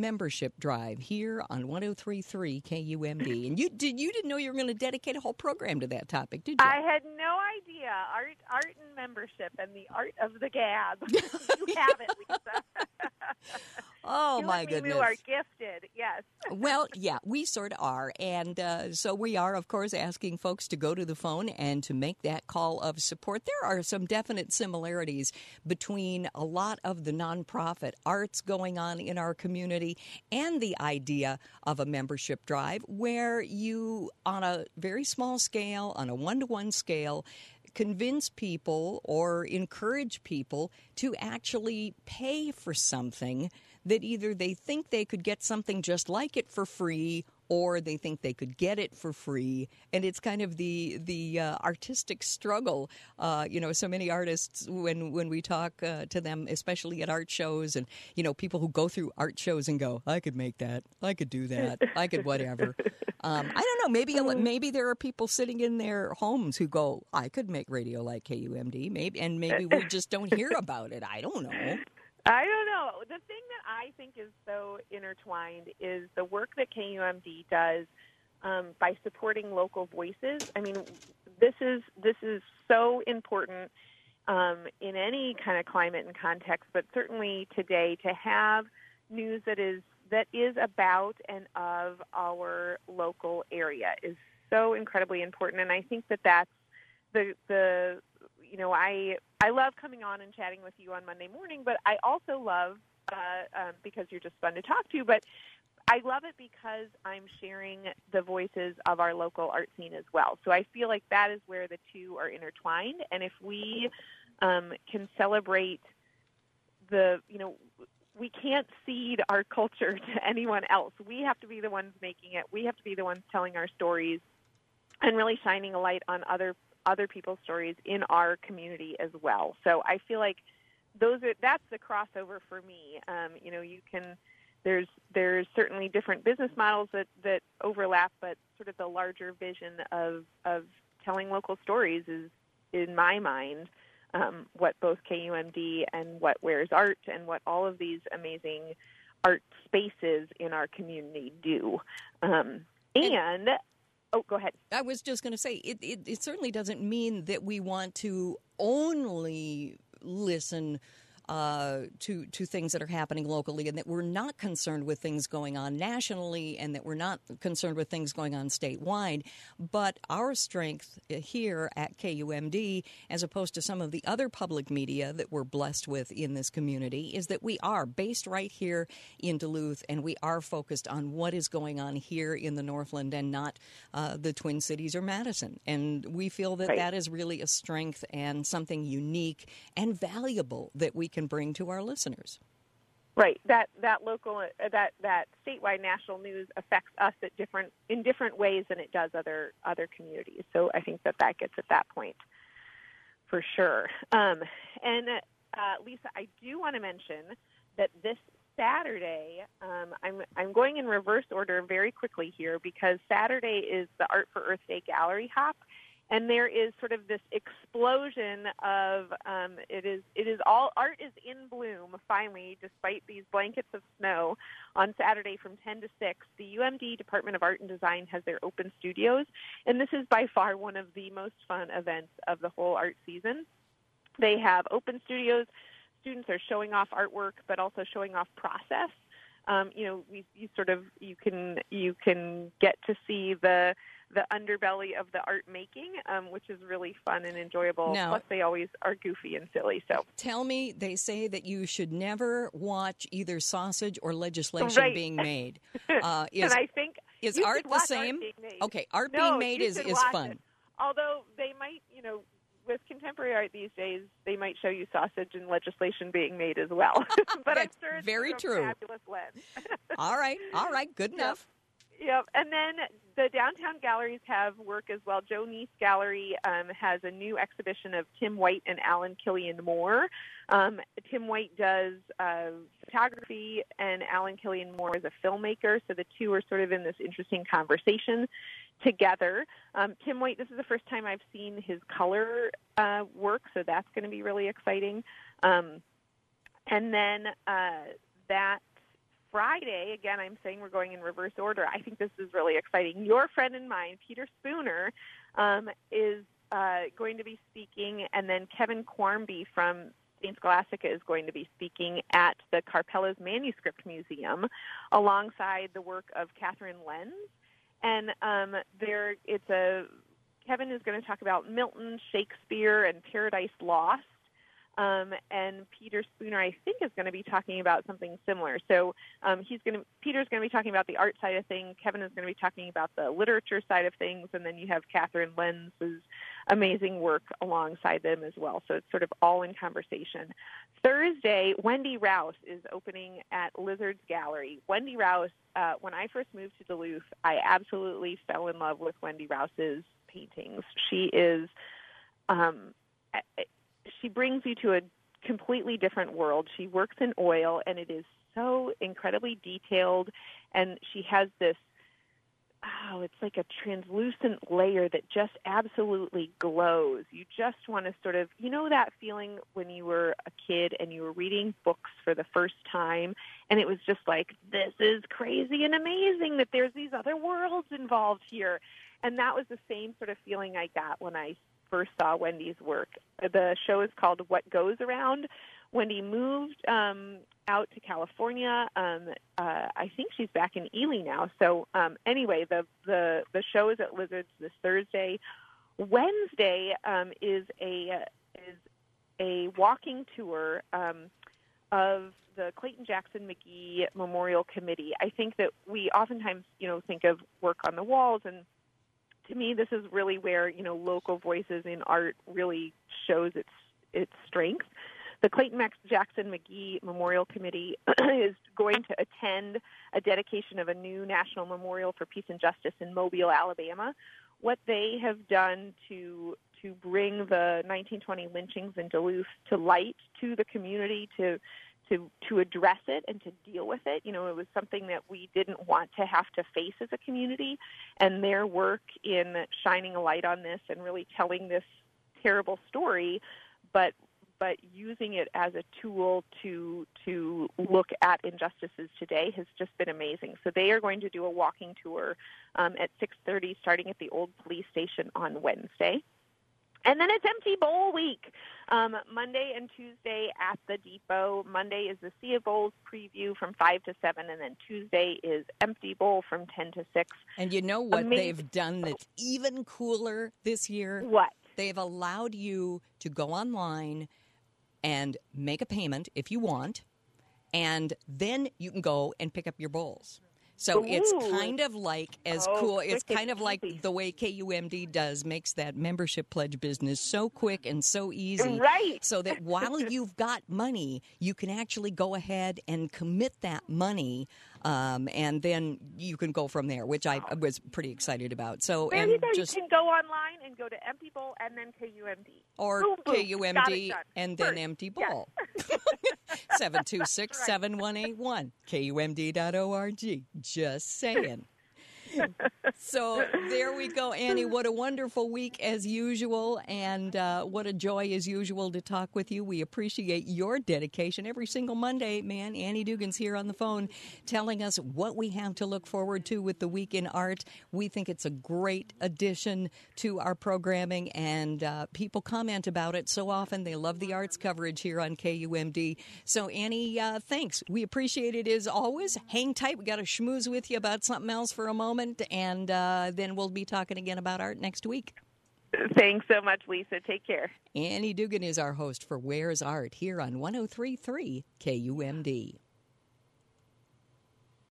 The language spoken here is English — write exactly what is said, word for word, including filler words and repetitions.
membership drive here on one oh three point three K U M D. And you did you didn't know you were going to dedicate a whole program to that topic, did you? I had no idea. Art, art and membership, and the art of the gab. You have it, Lisa. Oh, you my and goodness. You are gifted, yes. Well, yeah, we sort of are. And uh, so we are, of course, asking folks to go to the phone and to make that call of support. There are some definite similarities between a lot of the nonprofit arts going on in our community and the idea of a membership drive where you, on a very small scale, on a one-to-one scale, convince people or encourage people to actually pay for something that either they think they could get something just like it for free or they think they could get it for free. And it's kind of the the uh, artistic struggle. Uh, you know, so many artists, when, when we talk uh, to them, especially at art shows, and, you know, people who go through art shows and go, I could make that, I could do that, I could whatever. Um, I don't know, maybe maybe there are people sitting in their homes who go, I could make radio like K U M D, maybe, and maybe we just don't hear about it. I don't know. I don't know. The thing that I think is so intertwined is the work that K U M D does um, by supporting local voices. I mean, this is this is so important um, in any kind of climate and context, but certainly today to have news that is that is about and of our local area is so incredibly important. And I think that that's the the you know I. I love coming on and chatting with you on Monday morning, but I also love, uh, um, because you're just fun to talk to, but I love it because I'm sharing the voices of our local art scene as well. So I feel like that is where the two are intertwined. And if we um, can celebrate the, you know, we can't cede our culture to anyone else. We have to be the ones making it. We have to be the ones telling our stories and really shining a light on other other people's stories in our community as well. So I feel like those are that's the crossover for me. Um, you know, you can there's there's certainly different business models that, that overlap, but sort of the larger vision of of telling local stories is, in my mind, um, what both K U M D and what Wears Art and what all of these amazing art spaces in our community do. Um, and Oh, go ahead. I was just going to say, it, it, it certainly doesn't mean that we want to only listen uh, to to things that are happening locally and that we're not concerned with things going on nationally and that we're not concerned with things going on statewide. But our strength here at K U M D, as opposed to some of the other public media that we're blessed with in this community, is that we are based right here in Duluth and we are focused on what is going on here in the Northland and not uh, the Twin Cities or Madison. And we feel that right. that is really a strength and something unique and valuable that we can bring to our listeners. Right. That that local uh, that that statewide national news affects us at different in different ways than it does other other communities. So I think that that gets at that point for sure. Um, and uh, Lisa, I do want to mention that this Saturday, um, I'm I'm going in reverse order very quickly here because Saturday is the Art for Earth Day Gallery Hop. And there is sort of this explosion of um, it is it is all art is in bloom finally, despite these blankets of snow. On Saturday from ten to six, the U M D Department of Art and Design has their open studios, and this is by far one of the most fun events of the whole art season. They have open studios. Students are showing off artwork, but also showing off process. Um, you know, we, you sort of you can you can get to see the the underbelly of the art making, um, which is really fun and enjoyable. Now, Plus, they always are goofy and silly. So, tell me, they say that you should never watch either sausage or legislation right. being made. Uh, is, and I think is you art should the watch same? Art being made. Okay, art no, being made you is, should is watch fun. It. Although they might, you know, with contemporary art these days, they might show you sausage and legislation being made as well. But I'm sure it's very a true. fabulous lens. all right, all right, good enough. Yep. Yep. And then the downtown galleries have work as well. Joe Neese Gallery um, has a new exhibition of Tim White and Alan Killian Moore. Um, Tim White does uh, photography, and Alan Killian Moore is a filmmaker, so the two are sort of in this interesting conversation together. Um, Tim White, this is the first time I've seen his color uh, work, so that's going to be really exciting. Um, and then uh, that Friday, again, I'm saying we're going in reverse order. I think this is really exciting. Your friend and mine, Peter Spooner, um, is uh, going to be speaking, and then Kevin Quarmby from Saint Scholastica is going to be speaking at the Carpella's Manuscript Museum alongside the work of Catherine Lenz. And um, there, it's a Kevin is going to talk about Milton, Shakespeare, and Paradise Lost. Um, and Peter Spooner, I think, is going to be talking about something similar. So um, he's going to Peter's going to be talking about the art side of things. Kevin is going to be talking about the literature side of things, and then you have Catherine Lenz's amazing work alongside them as well. So it's sort of all in conversation. Thursday, Wendy Rouse is opening at Lizard's Gallery. Wendy Rouse, uh, when I first moved to Duluth, I absolutely fell in love with Wendy Rouse's paintings. She is, um, she brings you to a completely different world. She works in oil, and it is so incredibly detailed, and she has this, oh, it's like a translucent layer that just absolutely glows. You just want to sort of, you know that feeling when you were a kid and you were reading books for the first time, and it was just like, this is crazy and amazing that there's these other worlds involved here. And that was the same sort of feeling I got when I first saw Wendy's work. The show is called What Goes Around. Wendy moved um, out to California. Um, uh, I think she's back in Ely now. So um, anyway, the, the the show is at Lizards this Thursday. Wednesday um, is a is a walking tour um, of the Clayton Jackson McGee Memorial Committee. I think that we oftentimes, you know, think of work on the walls, and to me, this is really where, you know, local voices in art really shows its its strength. The Clayton Jackson McGee Memorial Committee is going to attend a dedication of a new national memorial for peace and justice in Mobile, Alabama. What they have done to to bring the nineteen twenty lynchings in Duluth to light to the community, to to to address it and to deal with it. You know, it was something that we didn't want to have to face as a community, and their work in shining a light on this and really telling this terrible story, but but using it as a tool to to look at injustices today has just been amazing. So they are going to do a walking tour um, at six thirty, starting at the old police station on Wednesday. And then it's Empty Bowl Week, um, Monday and Tuesday at the Depot. Monday is the Sea of Bowls preview from five to seven, and then Tuesday is Empty Bowl from ten to six. And you know what Amazing. They've done that's even cooler this year? What? They've allowed you to go online and make a payment if you want, and then you can go and pick up your bowls. So Ooh. It's kind of like as oh, cool. It's quick kind of and like easy. the way K U M D does, makes that membership pledge business so quick and so easy. Right. So that while you've got money, you can actually go ahead and commit that money, um, and then you can go from there, which I was pretty excited about. So There and you go. just You can go online and go to Empty Bowl and then K U M D. or boom, boom. K U M Got D it done. and then First. Empty Yeah. Bowl. seven two six, seven one eight one, K U M D dot org. Just saying. So there we go, Annie. What a wonderful week as usual, and uh, what a joy as usual to talk with you. We appreciate your dedication every single Monday, man. Annie Dugan's here on the phone telling us what we have to look forward to with the Week in Art. We think it's a great addition to our programming, and uh, people comment about it so often. They love the arts coverage here on K U M D. So, Annie, uh, thanks. We appreciate it as always. Hang tight. We got to schmooze with you about something else for a moment. And uh, then we'll be talking again about art next week. Thanks so much, Lisa. Take care. Annie Dugan is our host for Where's Art here on one oh three point three K U M D.